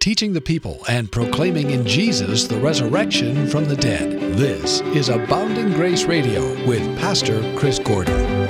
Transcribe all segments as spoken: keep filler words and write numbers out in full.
teaching the people and proclaiming in Jesus the resurrection from the dead. This is Abounding Grace Radio with Pastor Chris Gordon.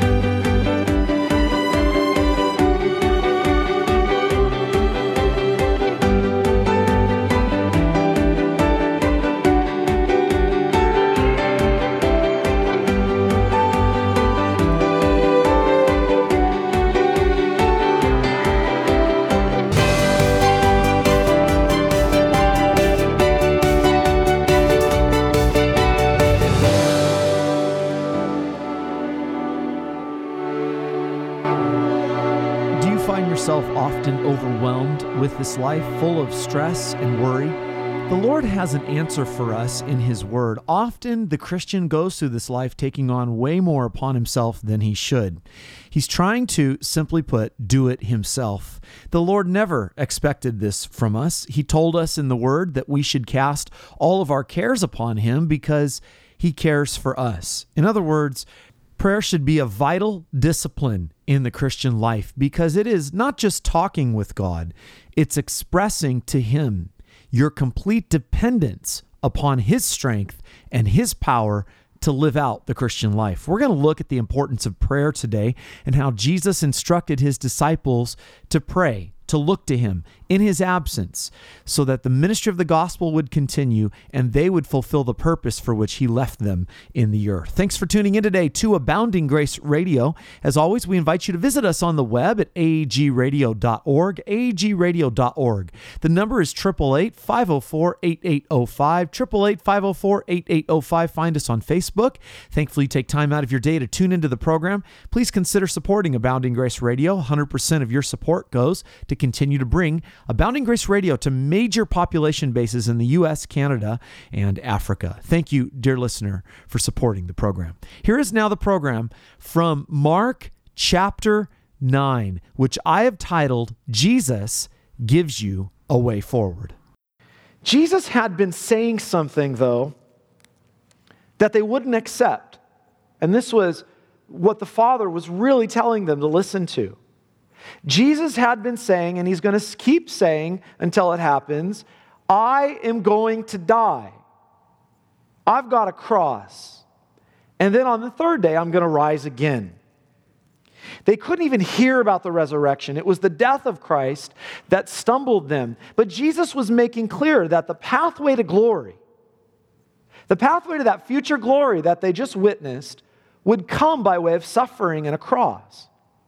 Often overwhelmed with this life, full of stress and worry? The Lord has an answer for us in His Word. Often the Christian goes through this life taking on way more upon himself than he should. He's trying to, simply put, do it himself. The Lord never expected this from us. He told us in the Word that we should cast all of our cares upon Him because He cares for us. In other words, prayer should be a vital discipline in the Christian life because it is not just talking with God, it's expressing to Him your complete dependence upon His strength and His power to live out the Christian life. We're going to look at the importance of prayer today and how Jesus instructed His disciples to pray, to look to Him in His absence so that the ministry of the gospel would continue and they would fulfill the purpose for which He left them in the earth. Thanks for tuning in today to Abounding Grace Radio. As always, we invite you to visit us on the web at a a g radio dot org, a a g radio dot org. The number is eight eight eight, five oh four, eight eight oh five, eight eight eight, five oh four, eight eight oh five. Find us on Facebook. Thankfully, you take time out of your day to tune into the program. Please consider supporting Abounding Grace Radio. one hundred percent of your support goes to continue to bring Abounding Grace Radio to major population bases in the U S, Canada, and Africa. Thank you, dear listener, for supporting the program. Here is now the program from Mark chapter nine, which I have titled, Jesus Gives You a Way Forward. Jesus had been saying something, though, that they wouldn't accept. And this was what the Father was really telling them to listen to. Jesus had been saying, and He's going to keep saying until it happens, I am going to die. I've got a cross. And then on the third day, I'm going to rise again. They couldn't even hear about the resurrection. It was the death of Christ that stumbled them. But Jesus was making clear that the pathway to glory, the pathway to that future glory that they just witnessed, would come by way of suffering and a cross.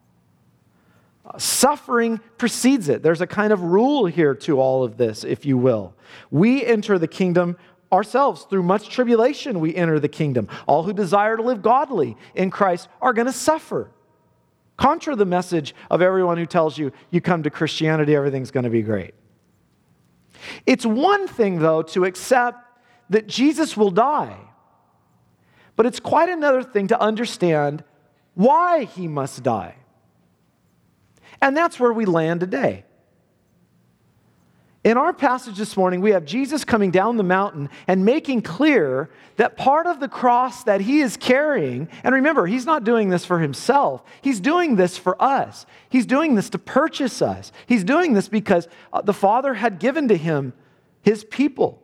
Suffering precedes it. There's a kind of rule here to all of this, if you will. We enter the kingdom ourselves. Through much tribulation, we enter the kingdom. All who desire to live godly in Christ are going to suffer. Contra the message of everyone who tells you, you come to Christianity, everything's going to be great. It's one thing, though, to accept that Jesus will die. But it's quite another thing to understand why He must die. And that's where we land today. In our passage this morning, we have Jesus coming down the mountain and making clear that part of the cross that He is carrying, and remember, He's not doing this for Himself. He's doing this for us. He's doing this to purchase us. He's doing this because the Father had given to Him His people.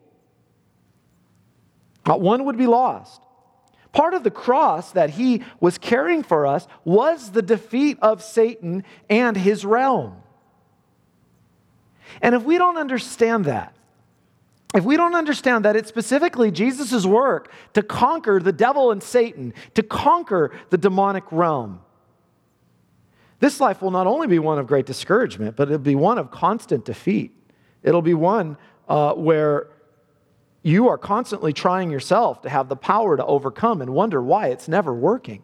Not one would be lost. Part of the cross that He was carrying for us was the defeat of Satan and his realm. And if we don't understand that, if we don't understand that it's specifically Jesus' work to conquer the devil and Satan, to conquer the demonic realm, this life will not only be one of great discouragement, but it'll be one of constant defeat. It'll be one uh, where you are constantly trying yourself to have the power to overcome and wonder why it's never working.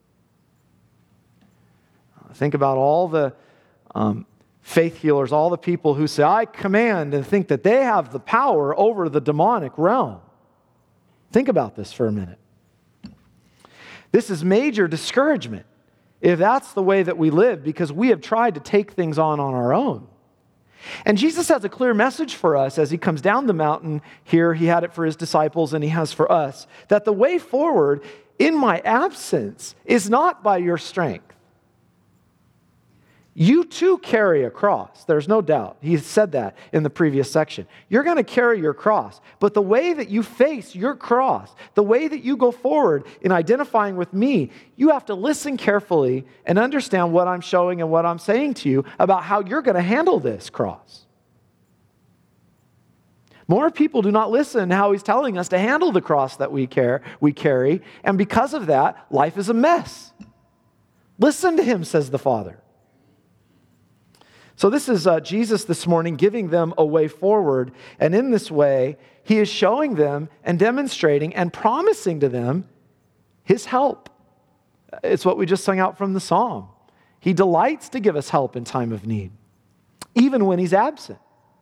Think about all the um, faith healers, all the people who say, I command, and think that they have the power over the demonic realm. Think about this for a minute. This is major discouragement if that's the way that we live because we have tried to take things on on our own. And Jesus has a clear message for us as He comes down the mountain here. He had it for His disciples and He has for us, that the way forward in my absence is not by your strength. You too carry a cross. There's no doubt. He said that in the previous section. You're going to carry your cross. But the way that you face your cross, the way that you go forward in identifying with me, you have to listen carefully and understand what I'm showing and what I'm saying to you about how you're going to handle this cross. More people do not listen how he's telling us to handle the cross that we care, we carry, and because of that, life is a mess. Listen to him, says the Father. So this is uh, Jesus this morning giving them a way forward, and in this way, he is showing them and demonstrating and promising to them his help. It's what we just sung out from the psalm. He delights to give us help in time of need, even when he's absent.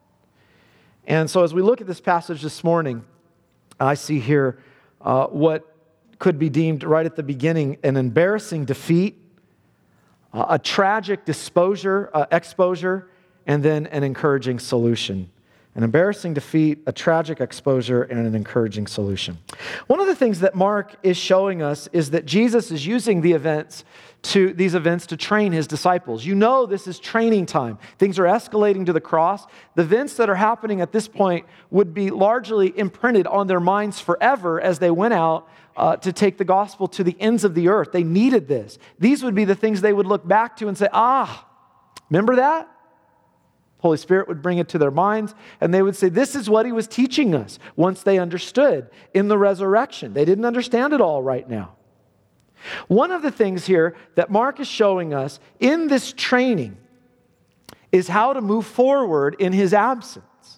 And so as we look at this passage this morning, I see here uh, what could be deemed right at the beginning an embarrassing defeat, uh, a tragic disposure, uh, exposure, and then an encouraging solution. An embarrassing defeat, a tragic exposure, and an encouraging solution. One of the things that Mark is showing us is that Jesus is using the events to these events to train his disciples. You know this is training time. Things are escalating to the cross. The events that are happening at this point would be largely imprinted on their minds forever as they went out uh, to take the gospel to the ends of the earth. They needed this. These would be the things they would look back to and say, ah, remember that? Holy Spirit would bring it to their minds, and they would say, this is what he was teaching us once they understood in the resurrection. They didn't understand it all right now. One of the things here that Mark is showing us in this training is how to move forward in his absence.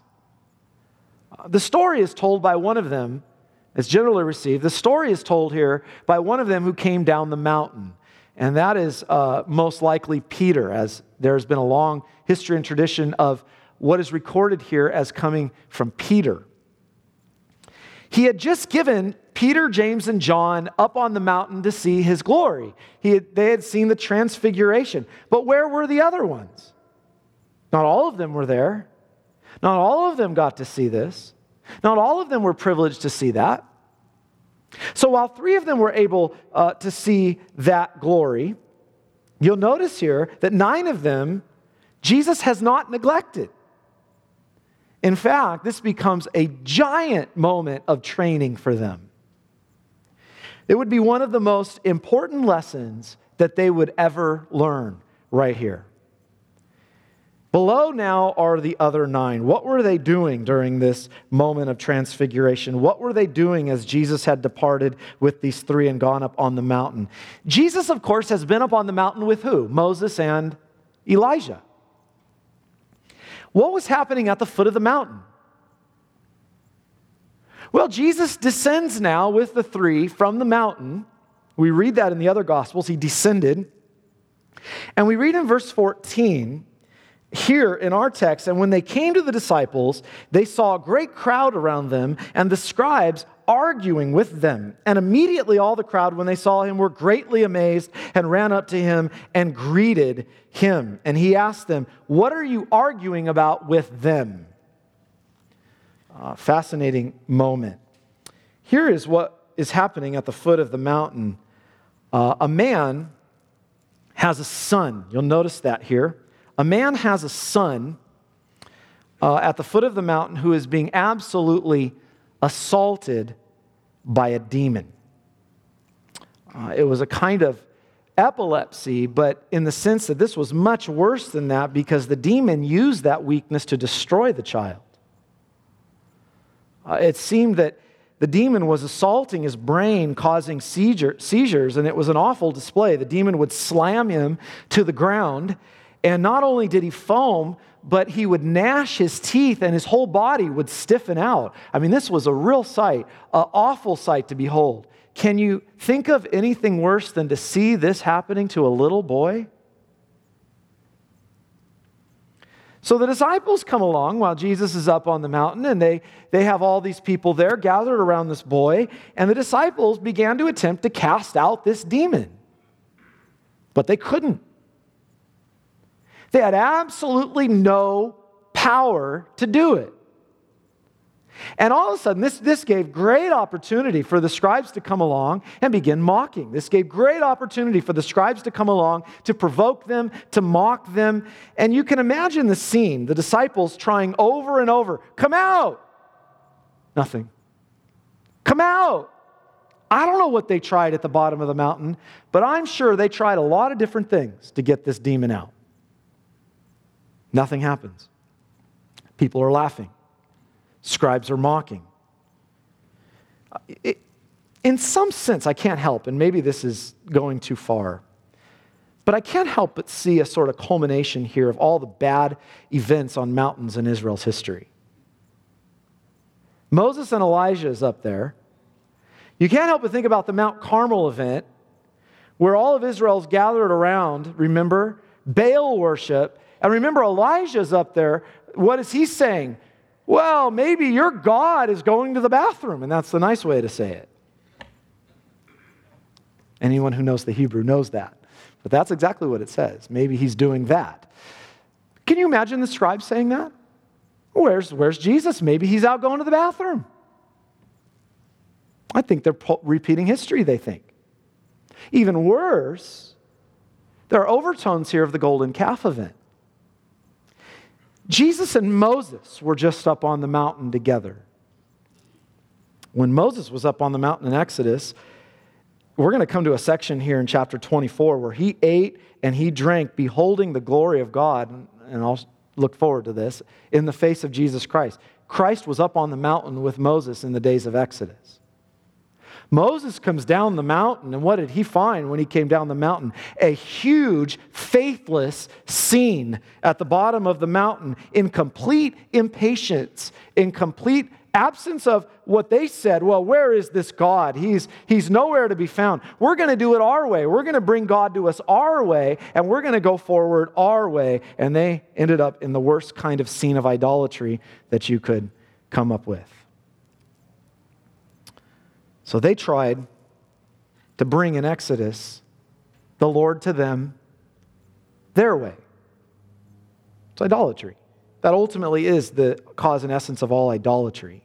The story is told by one of them, it's generally received. The story is told here by one of them who came down the mountain. And that is uh, most likely Peter, as there's been a long history and tradition of what is recorded here as coming from Peter. He had just given Peter, James, and John up on the mountain to see his glory. He had, they had seen the transfiguration. But where were the other ones? Not all of them were there. Not all of them got to see this. Not all of them were privileged to see that. So while three of them were able uh, to see that glory, you'll notice here that nine of them, Jesus has not neglected. In fact, this becomes a giant moment of training for them. It would be one of the most important lessons that they would ever learn right here. Below now are the other nine. What were they doing during this moment of transfiguration? What were they doing as Jesus had departed with these three and gone up on the mountain? Jesus, of course, has been up on the mountain with who? Moses and Elijah. What was happening at the foot of the mountain? Well, Jesus descends now with the three from the mountain. We read that in the other Gospels. He descended. And we read in verse fourteen, here in our text, and when they came to the disciples, they saw a great crowd around them and the scribes arguing with them. And immediately all the crowd, when they saw him, were greatly amazed and ran up to him and greeted him. And he asked them, what are you arguing about with them? Uh, fascinating moment. Here is what is happening at the foot of the mountain. Uh, a man has a son. You'll notice that here. A man has a son uh, at the foot of the mountain who is being absolutely assaulted by a demon. Uh, it was a kind of epilepsy, but in the sense that this was much worse than that because the demon used that weakness to destroy the child. Uh, it seemed that the demon was assaulting his brain, causing seizure, seizures, and it was an awful display. The demon would slam him to the ground, and not only did he foam, but he would gnash his teeth and his whole body would stiffen out. I mean, this was a real sight, an awful sight to behold. Can you think of anything worse than to see this happening to a little boy? So the disciples come along while Jesus is up on the mountain, and they, they have all these people there gathered around this boy, and the disciples began to attempt to cast out this demon. But they couldn't. They had absolutely no power to do it. And all of a sudden, this, this gave great opportunity for the scribes to come along and begin mocking. This gave great opportunity for the scribes to come along, to provoke them, to mock them. And you can imagine the scene, the disciples trying over and over, come out. Nothing. Come out. I don't know what they tried at the bottom of the mountain, but I'm sure they tried a lot of different things to get this demon out. Nothing happens. People are laughing. Scribes are mocking. It, in some sense, I can't help, and maybe this is going too far, but I can't help but see a sort of culmination here of all the bad events on mountains in Israel's history. Moses and Elijah is up there. You can't help but think about the Mount Carmel event, where all of Israel's gathered around, remember, Baal worship, and remember Elijah's up there. What is he saying? Well, maybe your God is going to the bathroom, and that's the nice way to say it. Anyone who knows the Hebrew knows that. But that's exactly what it says. Maybe he's doing that. Can you imagine the scribes saying that? Where's, where's Jesus? Maybe he's out going to the bathroom. I think they're po- repeating history, they think. Even worse, there are overtones here of the golden calf event. Jesus and Moses were just up on the mountain together. When Moses was up on the mountain in Exodus, we're going to come to a section here in chapter twenty-four where he ate and he drank, beholding the glory of God, and I'll look forward to this, in the face of Jesus Christ. Christ was up on the mountain with Moses in the days of Exodus. Moses comes down the mountain, and what did he find when he came down the mountain? A huge, faithless scene at the bottom of the mountain in complete impatience, in complete absence of what they said. Well, where is this God? He's, he's nowhere to be found. We're going to do it our way. We're going to bring God to us our way, and we're going to go forward our way. And they ended up in the worst kind of scene of idolatry that you could come up with. So they tried to bring in Exodus the Lord to them their way. It's idolatry. That ultimately is the cause and essence of all idolatry.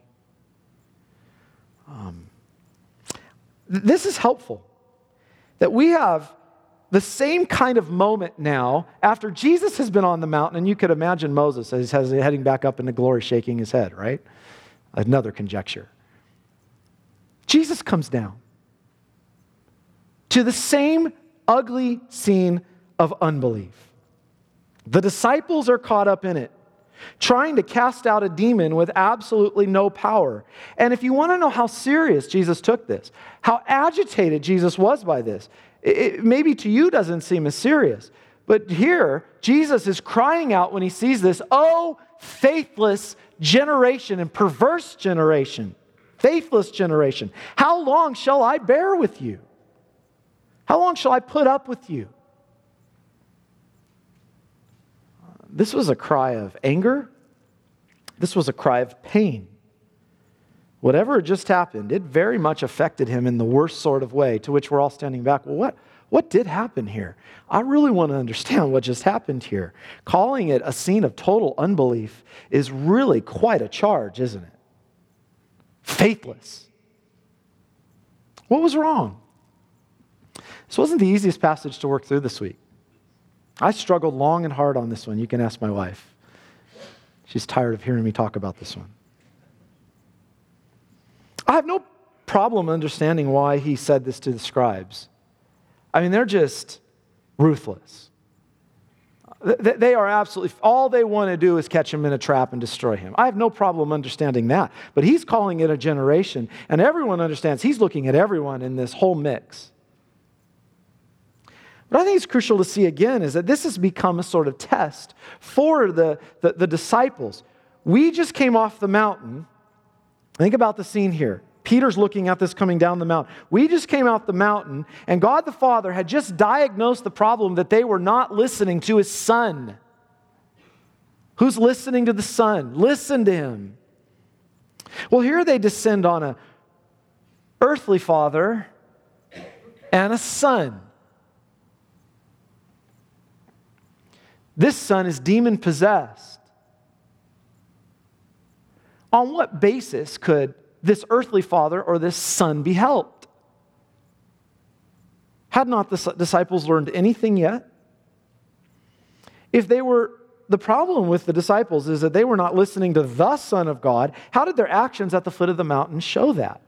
Um, this is helpful. That we have the same kind of moment now after Jesus has been on the mountain, and you could imagine Moses as he's heading back up into glory shaking his head, right? Another conjecture. Jesus comes down to the same ugly scene of unbelief. The disciples are caught up in it, trying to cast out a demon with absolutely no power. And if you want to know how serious Jesus took this, how agitated Jesus was by this, it maybe to you doesn't seem as serious. But here, Jesus is crying out when he sees this, "Oh, faithless generation and perverse generation. Faithless generation. How long shall I bear with you? How long shall I put up with you?" This was a cry of anger. This was a cry of pain. Whatever had just happened, it very much affected him in the worst sort of way, to which we're all standing back. Well, what, what did happen here? I really want to understand what just happened here. Calling it a scene of total unbelief is really quite a charge, isn't it? Faithless. What was wrong? This wasn't the easiest passage to work through this week. I struggled long and hard on this one. You can ask my wife. She's tired of hearing me talk about this one. I have no problem understanding why he said this to the scribes. I mean, they're just ruthless. They are absolutely, all they want to do is catch him in a trap and destroy him. I have no problem understanding that. But he's calling it a generation, and everyone understands he's looking at everyone in this whole mix. What I think is crucial to see again is that this has become a sort of test for the, the, the disciples. We just came off the mountain. Think about the scene here. Peter's looking at this coming down the mountain. We just came out the mountain, and God the Father had just diagnosed the problem that they were not listening to his Son. Who's listening to the Son? Listen to him. Well, here they descend on an earthly father and a son. This son is demon-possessed. On what basis could this earthly father or this son be helped? Had not the disciples learned anything yet? If they were, the problem with the disciples is that they were not listening to the Son of God, how did their actions at the foot of the mountain show that?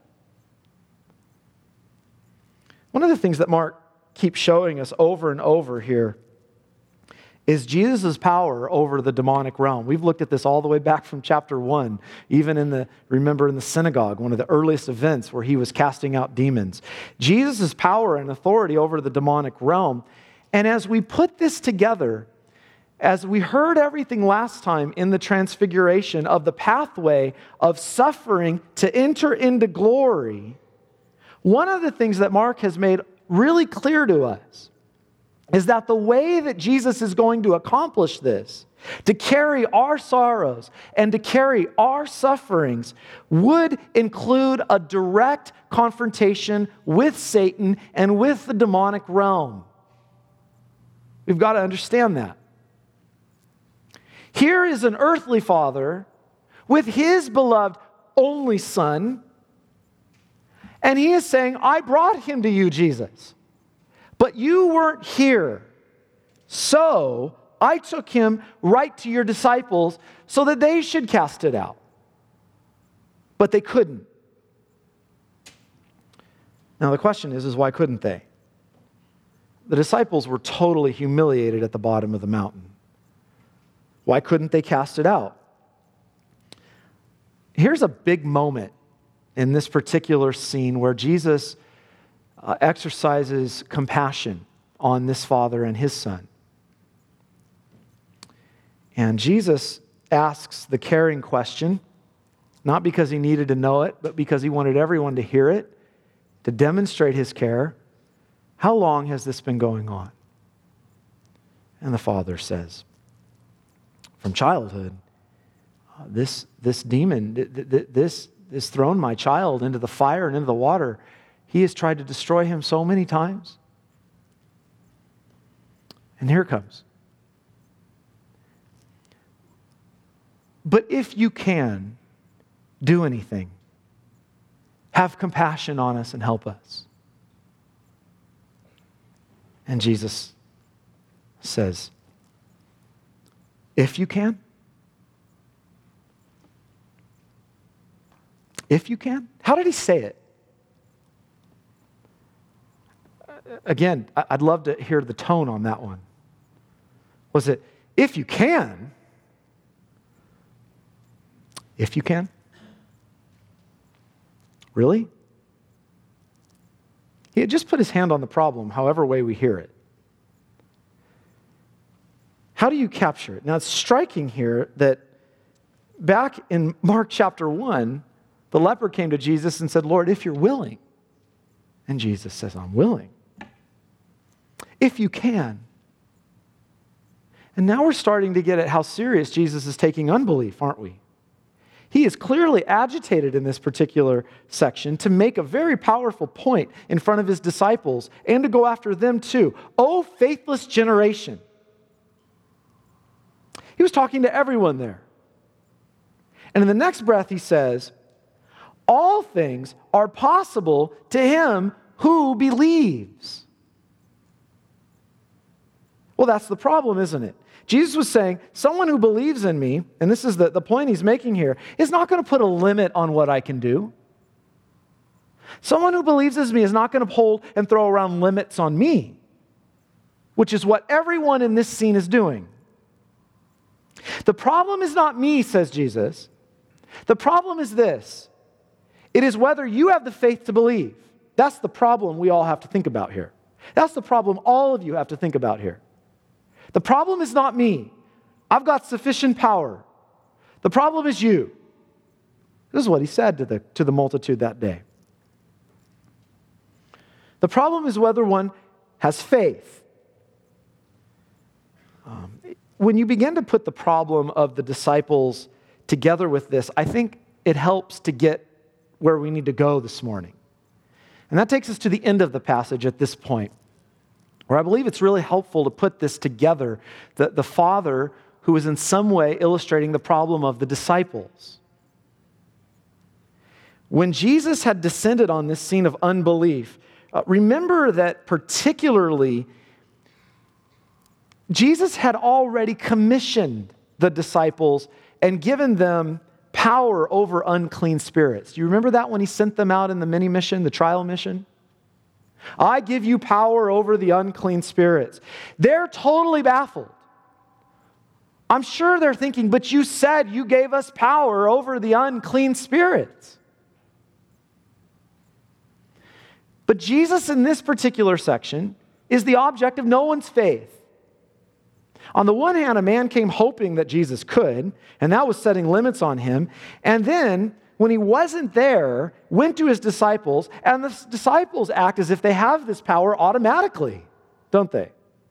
One of the things that Mark keeps showing us over and over here is Jesus' power over the demonic realm. We've looked at this all the way back from chapter one, even in the, remember in the synagogue, one of the earliest events where he was casting out demons. Jesus' power and authority over the demonic realm. And as we put this together, as we heard everything last time in the transfiguration of the pathway of suffering to enter into glory, one of the things that Mark has made really clear to us is that the way that Jesus is going to accomplish this, to carry our sorrows and to carry our sufferings, would include a direct confrontation with Satan and with the demonic realm. We've got to understand that. Here is an earthly father with his beloved only son, and he is saying, I brought him to you, Jesus, but you weren't here. So I took him right to your disciples so that they should cast it out. But they couldn't. Now the question is, is why couldn't they? The disciples were totally humiliated at the bottom of the mountain. Why couldn't they cast it out? Here's a big moment in this particular scene where Jesus uh, exercises compassion on this father and his son. And Jesus asks the caring question, not because he needed to know it, but because he wanted everyone to hear it, to demonstrate his care. How long has this been going on? And the father says, from childhood, uh, this, this demon, th- th- this has thrown my child into the fire and into the water. He has tried to destroy him so many times. And here it comes. But if you can do anything, have compassion on us and help us. And Jesus says, if you can, if you can. How did he say it? Again, I'd love to hear the tone on that one. Was it, if you can? If you can? Really? He had just put his hand on the problem, however way we hear it. How do you capture it? Now, it's striking here that back in Mark chapter one, the leper came to Jesus and said, Lord, if you're willing. And Jesus says, I'm willing. If you can. And now we're starting to get at how serious Jesus is taking unbelief, aren't we? He is clearly agitated in this particular section to make a very powerful point in front of his disciples and to go after them too. Oh, faithless generation. He was talking to everyone there. And in the next breath he says, all things are possible to him who believes. Well, that's the problem, isn't it? Jesus was saying, someone who believes in me, and this is the, the point he's making here, is not going to put a limit on what I can do. Someone who believes in me is not going to hold and throw around limits on me, which is what everyone in this scene is doing. The problem is not me, says Jesus. The problem is this. It is whether you have the faith to believe. That's the problem we all have to think about here. That's the problem all of you have to think about here. The problem is not me. I've got sufficient power. The problem is you. This is what he said to the, to the multitude that day. The problem is whether one has faith. Um, when you begin to put the problem of the disciples together with this, I think it helps to get where we need to go this morning. And that takes us to the end of the passage at this point, where I believe it's really helpful to put this together, the, the Father who is in some way illustrating the problem of the disciples. When Jesus had descended on this scene of unbelief, uh, remember that particularly Jesus had already commissioned the disciples and given them power over unclean spirits. Do you remember that when he sent them out in the mini mission, the trial mission? I give you power over the unclean spirits. They're totally baffled. I'm sure they're thinking, but you said you gave us power over the unclean spirits. But Jesus in this particular section is the object of no one's faith. On the one hand, a man came hoping that Jesus could, and that was setting limits on him. And then, when he wasn't there, went to his disciples, and the disciples act as if they have this power automatically, don't they?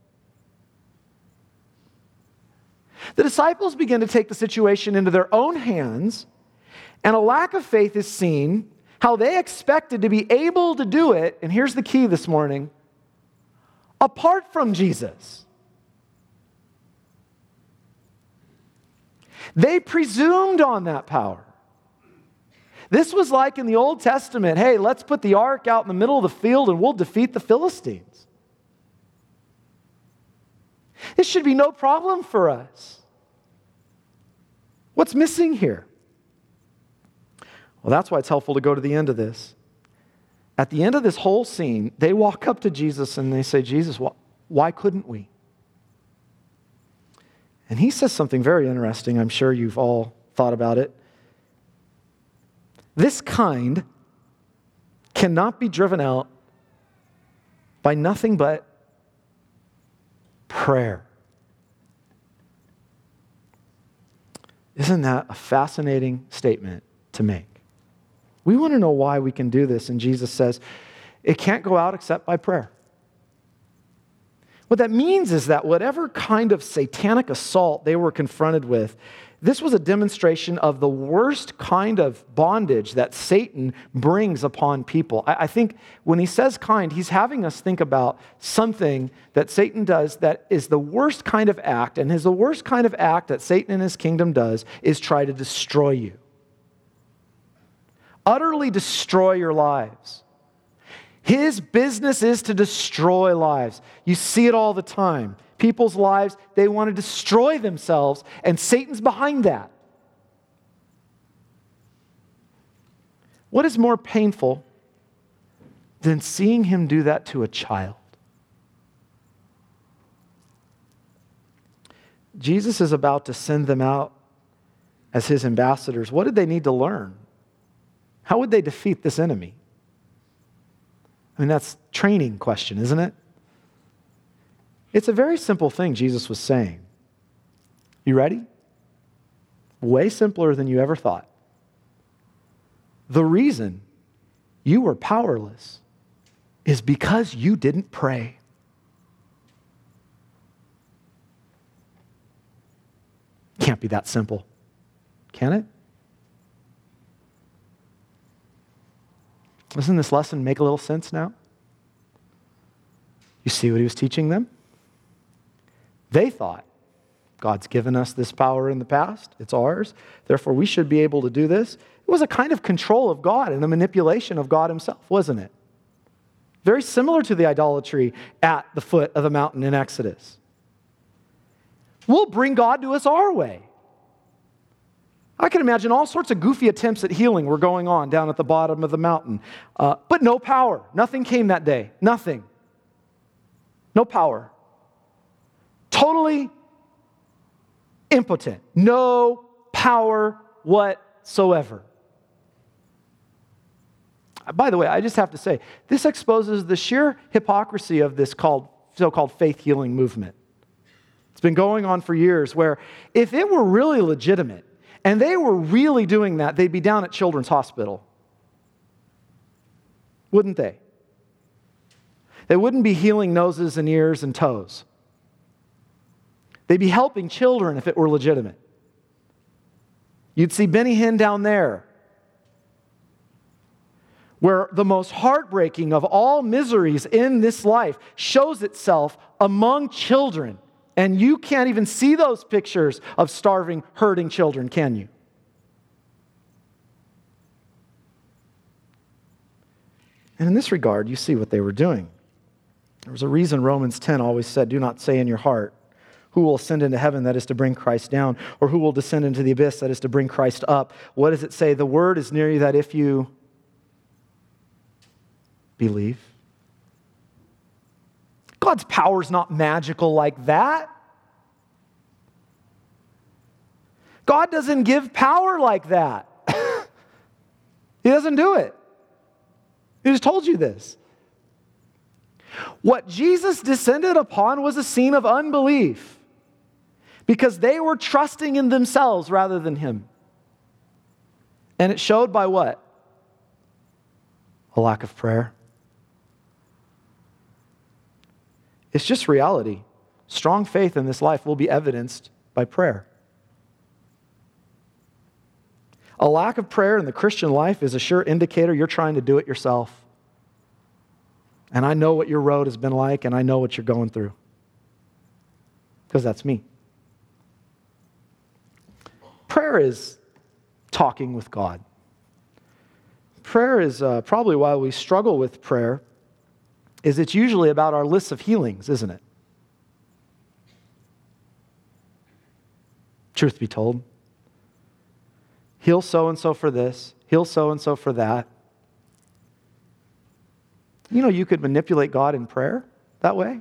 The disciples begin to take the situation into their own hands, and a lack of faith is seen, how they expected to be able to do it, and here's the key this morning, apart from Jesus. They presumed on that power. This was like in the Old Testament, hey, let's put the ark out in the middle of the field and we'll defeat the Philistines. This should be no problem for us. What's missing here? Well, that's why it's helpful to go to the end of this. At the end of this whole scene, they walk up to Jesus and they say, Jesus, why couldn't we? And he says something very interesting. I'm sure you've all thought about it. This kind cannot be driven out by nothing but prayer. Isn't that a fascinating statement to make? We want to know why we can do this, and Jesus says, it can't go out except by prayer. What that means is that whatever kind of satanic assault they were confronted with, this was a demonstration of the worst kind of bondage that Satan brings upon people. I think when he says kind, he's having us think about something that Satan does that is the worst kind of act, and is the worst kind of act that Satan and his kingdom does is try to destroy you. Utterly destroy your lives. His business is to destroy lives. You see it all the time. People's lives, they want to destroy themselves, and Satan's behind that. What is more painful than seeing him do that to a child? Jesus is about to send them out as his ambassadors. What did they need to learn? How would they defeat this enemy? I mean, that's a training question, isn't it? It's a very simple thing Jesus was saying. You ready? Way simpler than you ever thought. The reason you were powerless is because you didn't pray. Can't be that simple, can it? Doesn't this lesson make a little sense now? You see what he was teaching them? They thought, God's given us this power in the past. It's ours. Therefore, we should be able to do this. It was a kind of control of God and a manipulation of God himself, wasn't it? Very similar to the idolatry at the foot of the mountain in Exodus. We'll bring God to us our way. I can imagine all sorts of goofy attempts at healing were going on down at the bottom of the mountain. Uh, but no power. Nothing came that day. Nothing. No power. Totally impotent. No power whatsoever. By the way, I just have to say, this exposes the sheer hypocrisy of this called, so-called faith healing movement. It's been going on for years where if it were really legitimate, and they were really doing that, they'd be down at Children's Hospital. Wouldn't they? They wouldn't be healing noses and ears and toes. They'd be helping children if it were legitimate. You'd see Benny Hinn down there, where the most heartbreaking of all miseries in this life shows itself among children. And you can't even see those pictures of starving, hurting children, can you? And in this regard, you see what they were doing. There was a reason Romans ten always said, do not say in your heart, who will ascend into heaven, that is to bring Christ down, or who will descend into the abyss, that is to bring Christ up. What does it say? The word is near you that if you believe. God's power is not magical like that. God doesn't give power like that. He doesn't do it. He just told you this. What Jesus descended upon was a scene of unbelief because they were trusting in themselves rather than him. And it showed by what? A lack of prayer. It's just reality. Strong faith in this life will be evidenced by prayer. A lack of prayer in the Christian life is a sure indicator you're trying to do it yourself. And I know what your road has been like, and I know what you're going through. Because that's me. Prayer is talking with God. Prayer is uh, probably why we struggle with prayer, is it's usually about our list of healings, isn't it? Truth be told. Heal so-and-so for this. Heal so-and-so for that. You know, you could manipulate God in prayer that way.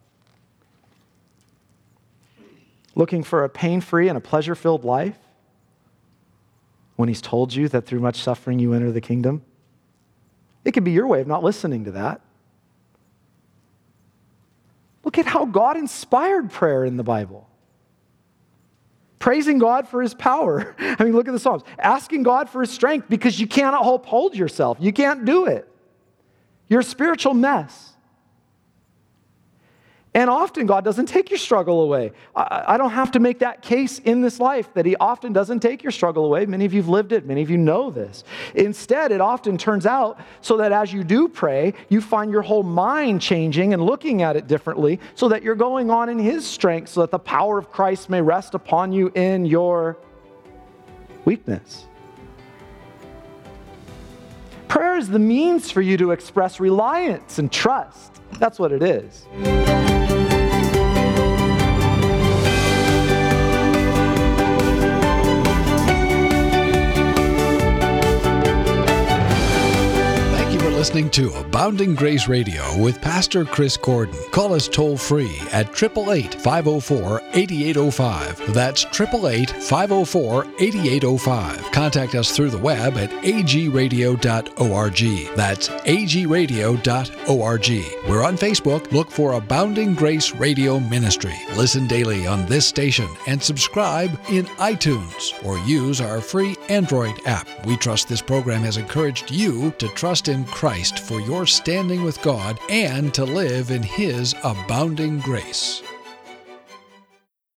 Looking for a pain-free and a pleasure-filled life when he's told you that through much suffering you enter the kingdom. It could be your way of not listening to that. Look at how God inspired prayer in the Bible. Praising God for his power. I mean, look at the Psalms. Asking God for his strength because you cannot uphold yourself. You can't do it. You're a spiritual mess. And often God doesn't take your struggle away. I, I don't have to make that case in this life that he often doesn't take your struggle away. Many of you have lived it. Many of you know this. Instead, it often turns out so that as you do pray, you find your whole mind changing and looking at it differently so that you're going on in his strength so that the power of Christ may rest upon you in your weakness. Prayer is the means for you to express reliance and trust. That's what it is. Listening to Abounding Grace Radio with Pastor Chris Gordon. Call us toll free at eight eight eight, five oh four, eight eight oh five. That's eight eight eight, five oh four, eight eight oh five. Contact us through the web at a g radio dot org. That's a g radio dot org. We're on Facebook. Look for Abounding Grace Radio Ministry. Listen daily on this station and subscribe in iTunes or use our free Android app. We trust this program has encouraged you to trust in Christ for your standing with God and to live in his abounding grace.